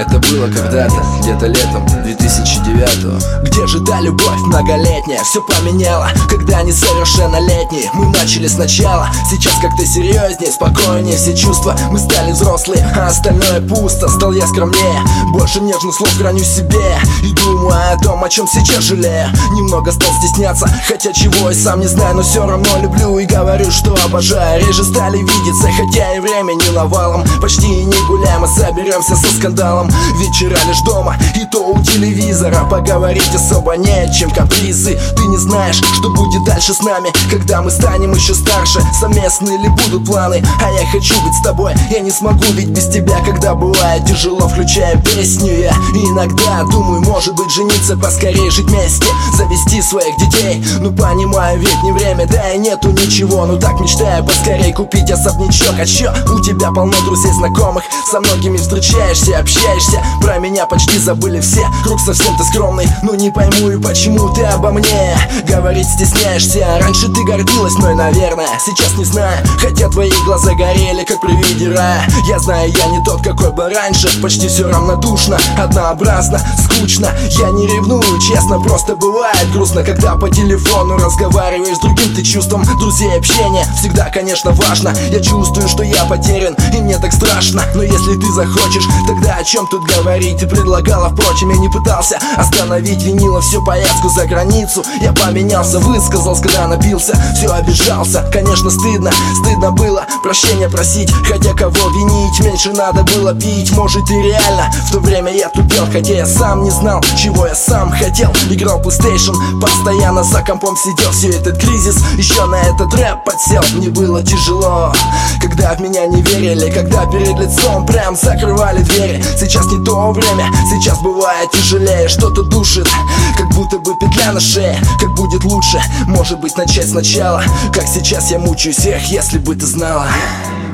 Это было когда-то, где-то летом 2009-го. Где же та любовь многолетняя? Все поменяло, когда несовершеннолетние. Мы начали сначала, сейчас как-то серьезнее, спокойнее все чувства. Мы стали взрослые, а остальное пусто. Стал я скромнее, больше нежных слов храню себе. И думаю о том, о чем сейчас жалею. Немного стал стесняться, хотя чего и сам не знаю, но все равно люблю и говорю, что обожаю. Реже стали видеться, хотя и времени навалом. Почти и не гуляем, а соберемся со скандалом. Вечера лишь дома, и то у телевизора. Поговорить особо не о чем, капризы. Ты не знаешь, что будет дальше с нами, когда мы станем еще старше. Совместные ли будут планы, а я хочу быть с тобой. Я не смогу ведь без тебя, когда бывает тяжело, включая песню. Я иногда думаю, может быть, жениться поскорее, жить вместе, завести своих детей. Ну понимаю, ведь не время, да и нету ничего. Ну так мечтаю поскорее купить особнячок. А чё, у тебя полно друзей, знакомых, со многими встречаешься, общаешься. Про меня почти забыли все, круг совсем ты скромный. Ну не пойму и почему ты обо мне говорить стесняешься. Раньше ты гордилась мной, наверное, сейчас не знаю. Хотя твои глаза горели, как при виде рая. Я знаю, я не тот, какой был раньше. Почти все равнодушно, однообразно, скучно. Я не ревную, честно, просто бывает грустно, когда по телефону разговариваешь с другим ты чувством. Друзей, общение всегда, конечно, важно. Я чувствую, что я потерян, и мне так страшно. Но если ты захочешь, тогда о чем тут говорить? Ты предлагала, впрочем, я не пытался остановить. Винила всю поездку за границу. Я поменялся, высказался, когда напился. Все обижался, конечно, стыдно было прощения просить. Хотя кого винить, меньше надо было пить. Может и реально, в то время я тупел, хотя я сам не знал, чего я сам хотел. Играл PlayStation, постоянно за компом сидел. Все этот кризис, еще на этот рэп подсел. Мне было тяжело, когда в меня не верили, когда перед лицом прям закрывали двери. Сейчас не то время, сейчас бывает тяжелее. Что-то душит, как будто бы петля на шее. Как будет лучше, может быть, начать сначала. Как сейчас я мучаю всех, если бы ты знала.